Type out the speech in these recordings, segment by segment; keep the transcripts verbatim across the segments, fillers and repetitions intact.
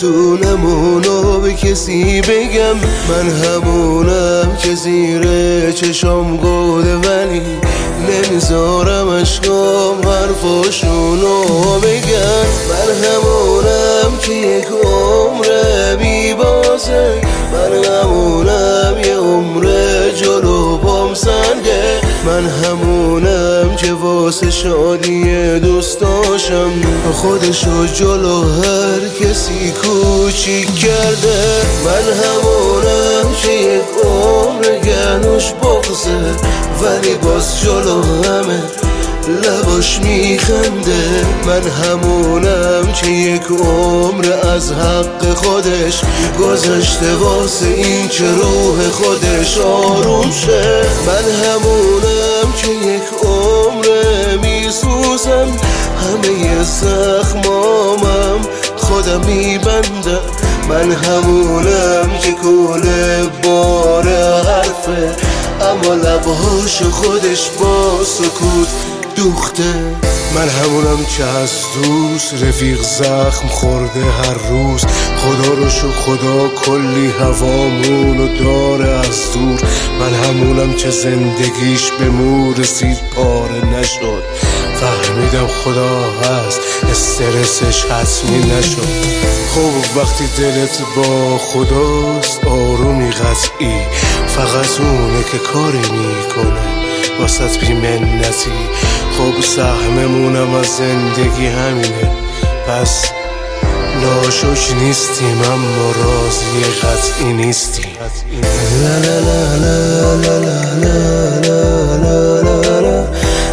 نمیتونم به کسی بگم من همونم که زیر چشم گوده، ولی نمیذارم اشکام حرفاشونو بگم. من همونم که یک عمره میبازه، من همونم یه عمره جلو بام سنگه، من همونم که واسه شادی دوستاشم خودشو جلو هر کسی کوچیک کرده. من همونم که یک عمر گنوش بغزه، ولی باز جلو همه لباش میخنده. من همونم که یک عمر از حق خودش گذاشته واسه این که روح خودش آروم شه. من همونم که یک عمر میسوزم، همه زخمامم خودم میبندم. من همونم که کل بار حرفه، اما لبهاش خودش با سکوت دوخته. من همونم که از دوست رفیق زخم خورده هر روز، خدا رو شو خدا کلی هوامونو داره از دور. من همونم که زندگیش به مور رسید پاره نشد، فهمیدم خدا هست استرسش حتمی نشد. خب وقتی دلت با خداست آرومی قطعی، فقط اونه که کاری میکنه واسط بی منتی. خب سهممونم از زندگی همینه، پس ناشک نیستیم اما راضی قطعی نیستیم. لا لا لا لا لا لا لا لا لا لا.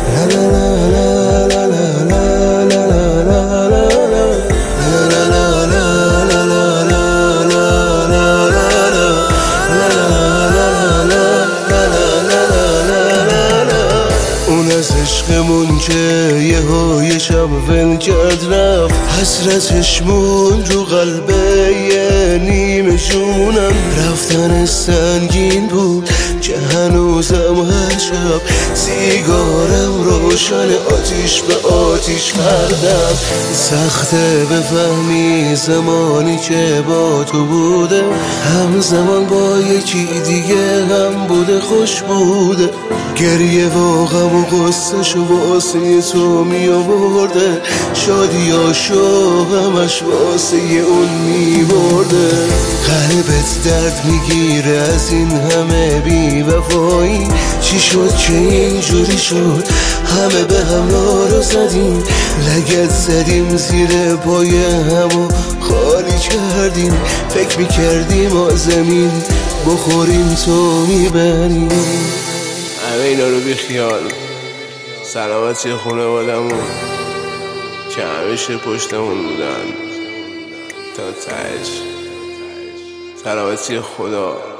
اون از عشقمون که یه های شب ول کرد رفت، حسرتش موند رو قلبه یه نیمه جونم. رفتن سنگین بود که هنوزم هر شب سیگارم روشن آتیش به آتیش کردم. سخته بفهمی زمانی که با تو بوده، همزمان با یکی دیگه هم بوده خوش بوده. گریه و غم و غصه‌شو واسه تو می آورده، شادیاشو همش واسه اون می برده. قلبت درد میگیره از این همه بی وفایی، چی شد که اینجوری شد؟ همه به هم رو زدیم، لگد زدیم زیر پای همو خالی کردیم. فکر میکردیم آزمین بخوریم تو میبریم. همه اینا رو بی خیال، سلامتی خانوادمون که همیشه پشتمون بودن تا تهش، سلامتی خدا.